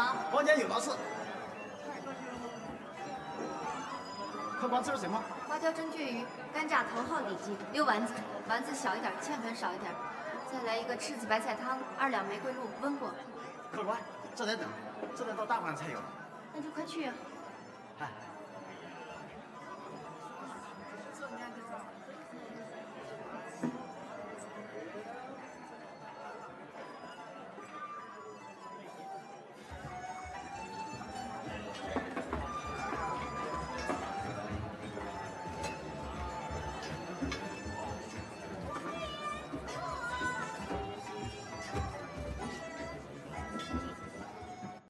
好。 房间有道是。客官吃了什么？ 花雕蒸鲫鱼、干炸头号里脊、溜丸子，丸子小一点，芡粉少一点，再来一个赤子白菜汤，2两玫瑰露，温过。 客官，这得等，这得到大晚上才有。 那就快去啊！ 哎。